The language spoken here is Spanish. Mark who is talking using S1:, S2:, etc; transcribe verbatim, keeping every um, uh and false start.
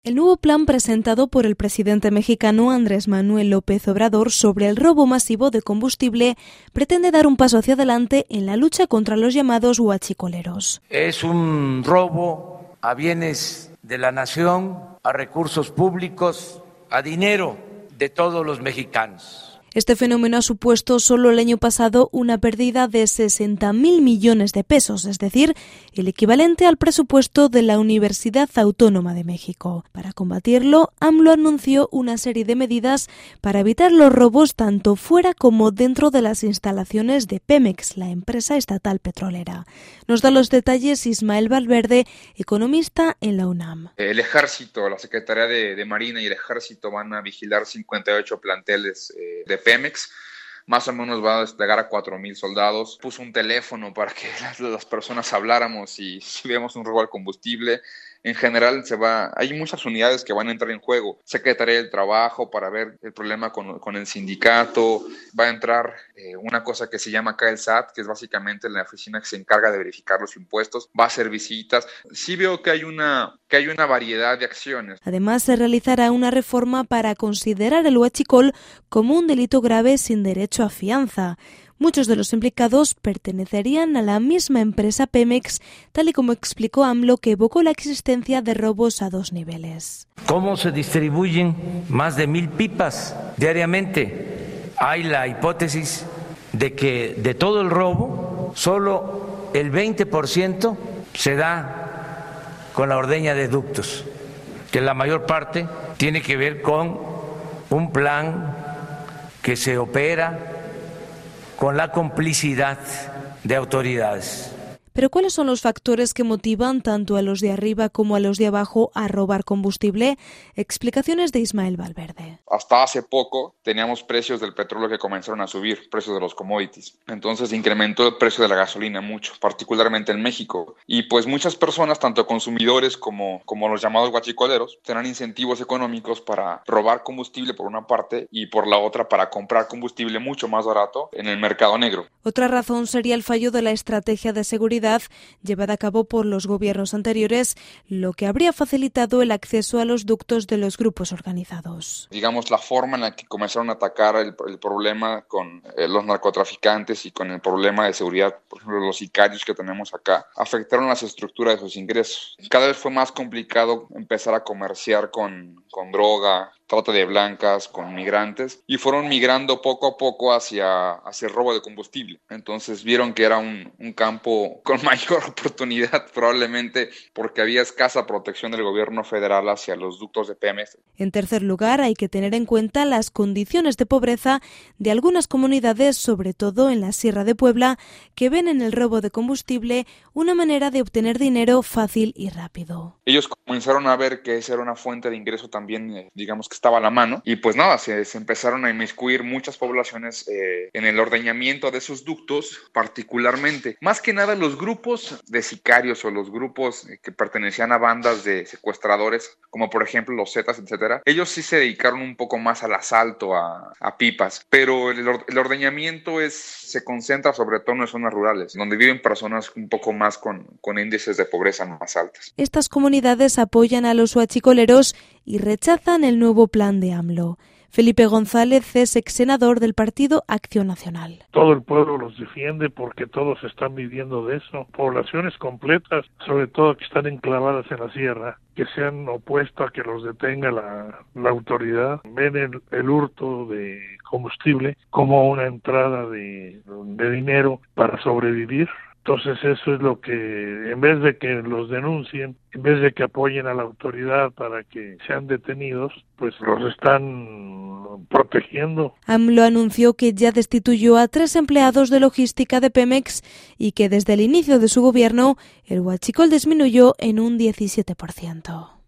S1: El nuevo plan presentado por el presidente mexicano Andrés Manuel López Obrador sobre el robo masivo de combustible pretende dar un paso hacia adelante en la lucha contra los llamados huachicoleros.
S2: Es un robo a bienes de la nación, a recursos públicos, a dinero de todos los mexicanos.
S1: Este fenómeno ha supuesto solo el año pasado una pérdida de sesenta mil millones de pesos, es decir, el equivalente al presupuesto de la Universidad Autónoma de México. Para combatirlo, AMLO anunció una serie de medidas para evitar los robos tanto fuera como dentro de las instalaciones de Pemex, la empresa estatal petrolera. Nos da los detalles Ismael Valverde, economista en la UNAM.
S3: El Ejército, la Secretaría de, de Marina y el Ejército van a vigilar cincuenta y ocho planteles eh, de Pemex. Más o menos va a desplegar a cuatro mil soldados. Puso un teléfono para que las, las personas habláramos y si vemos un robo al combustible. En general se va, hay muchas unidades que van a entrar en juego. Secretaría del Trabajo para ver el problema con, con el sindicato. Va a entrar eh, una cosa que se llama acá el S A T, que es básicamente la oficina que se encarga de verificar los impuestos. Va a hacer visitas. Sí veo que hay una, que hay una variedad de acciones.
S1: Además, se realizará una reforma para considerar el huachicol como un delito grave sin derecho a fianza. Muchos de los implicados pertenecerían a la misma empresa Pemex, tal y como explicó AMLO, que evocó la existencia de robos a dos niveles.
S2: ¿Cómo se distribuyen más de mil pipas diariamente? Hay la hipótesis de que de todo el robo, solo el veinte por ciento se da con la ordeña de ductos, que la mayor parte tiene que ver con un plan que se opera con la complicidad de autoridades.
S1: Pero ¿cuáles son los factores que motivan tanto a los de arriba como a los de abajo a robar combustible? Explicaciones de Ismael Valverde.
S3: Hasta hace poco teníamos precios del petróleo que comenzaron a subir, precios de los commodities. Entonces incrementó el precio de la gasolina mucho, particularmente en México. Y pues muchas personas, tanto consumidores como, como los llamados huachicoleros, tendrán incentivos económicos para robar combustible por una parte y por la otra para comprar combustible mucho más barato en el mercado negro.
S1: Otra razón sería el fallo de la estrategia de seguridad llevada a cabo por los gobiernos anteriores, lo que habría facilitado el acceso a los ductos de los grupos organizados.
S3: Digamos, la forma en la que comenzaron a atacar el, el problema con eh, los narcotraficantes y con el problema de seguridad, por ejemplo, los sicarios que tenemos acá, afectaron las estructuras de sus ingresos. Cada vez fue más complicado empezar a comerciar con, con droga, trata de blancas, con migrantes, y fueron migrando poco a poco hacia, hacia el robo de combustible. Entonces vieron que era un, un campo con mayor oportunidad, probablemente porque había escasa protección del gobierno federal hacia los ductos de Pemex.
S1: En tercer lugar, hay que tener en cuenta las condiciones de pobreza de algunas comunidades, sobre todo en la Sierra de Puebla, que ven en el robo de combustible una manera de obtener dinero fácil y rápido.
S3: Ellos comenzaron a ver que esa era una fuente de ingreso también, eh, digamos que estaba a la mano, y pues nada, se, se empezaron a inmiscuir muchas poblaciones eh, en el ordeñamiento de esos ductos, particularmente, más que nada los grupos de sicarios o los grupos que pertenecían a bandas de secuestradores, como por ejemplo los Zetas, etcétera. Ellos sí se dedicaron un poco más al asalto a, a pipas, pero el, el ordeñamiento es, se concentra sobre todo en zonas rurales, donde viven personas un poco más con, con índices de pobreza más altas.
S1: Estas comunidades apoyan a los huachicoleros y rechazan el nuevo plan de AMLO. Felipe González es ex senador del Partido Acción Nacional.
S4: Todo el pueblo los defiende porque todos están viviendo de eso. Poblaciones completas, sobre todo que están enclavadas en la sierra, que se han opuesto a que los detenga la, la autoridad, ven el, el hurto de combustible como una entrada de, de dinero para sobrevivir. Entonces eso es lo que, en vez de que los denuncien, en vez de que apoyen a la autoridad para que sean detenidos, pues los están protegiendo.
S1: AMLO anunció que ya destituyó a tres empleados de logística de Pemex y que desde el inicio de su gobierno el huachicol disminuyó en un diecisiete por ciento.